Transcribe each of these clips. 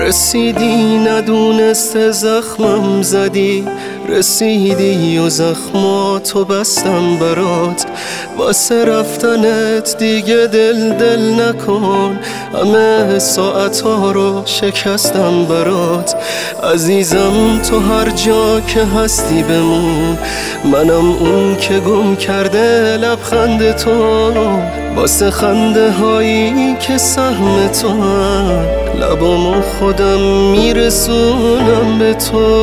رسیدی ندونسته زخمم زدی، رسیدی و زخماتو بستم برات. واسه رفتنت دیگه دل نکن، همه ساعتها رو شکستم برات. عزیزم تو هر جا که هستی بمون، منم اون که گم کرده لبخند تو. واسه خنده هایی که سهم تو هم، لبامو خودم میرسونم به تو.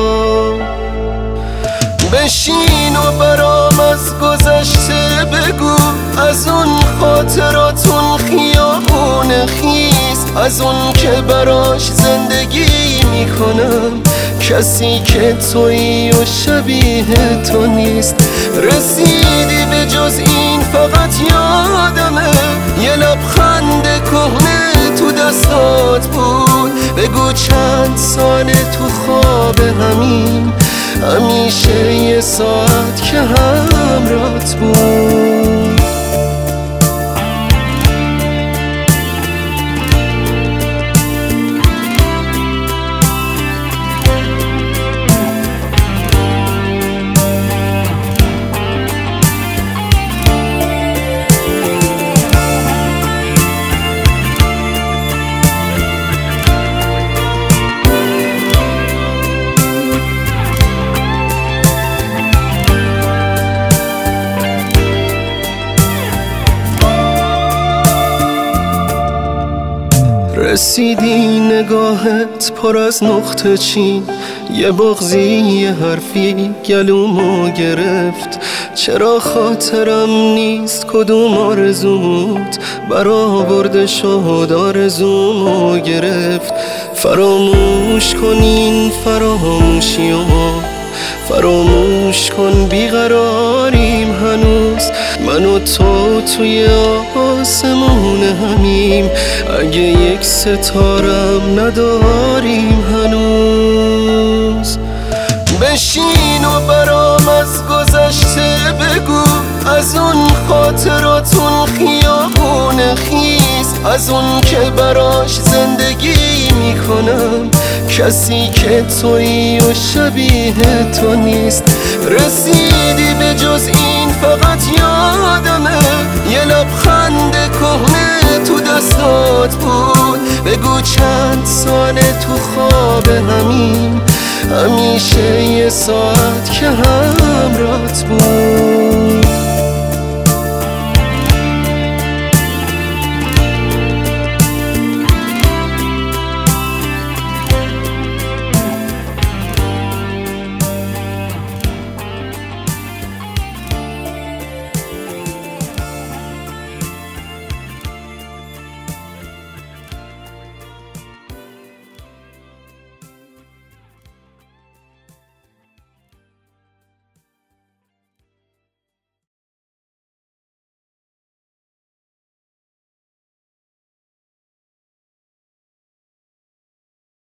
بشین و برام از گذشته بگو، از اون خاطراتون خیابون خیز، از اون که براش زندگی میکنم. کسی که تویی و شبیه تو نیست. رسیدی به جز این فقط یادمه، یه لبخند کهنه تو دستات بود. بگو چند ساله تو خواب همین، همیشه یه ساعت که همراهت بود. رسیدی نگاهت پر از نقطه چین، یه بغضی یه حرفی گلومو گرفت. چرا خاطرم نیست کدوم آرزوت برآورده شد، آرزومو گرفت. فراموش کن این فراموشیو، فراموش کن بیقراریم هنوز. من و تو توی آسمون همیم، اگه یک ستارم نداریم هنوز. بشین و برام از گذشته بگو، از اون خاطراتون خیابون خیز، از اون که براش زندگی میکنم. کسی که تویی و شبیه تو نیست. رسیدی به جز این فقط یادمه، یه لبخند کهنه تو دستات بود. بگو چند ساله تو خواب همین، همیشه یه ساعت که همراهت بود.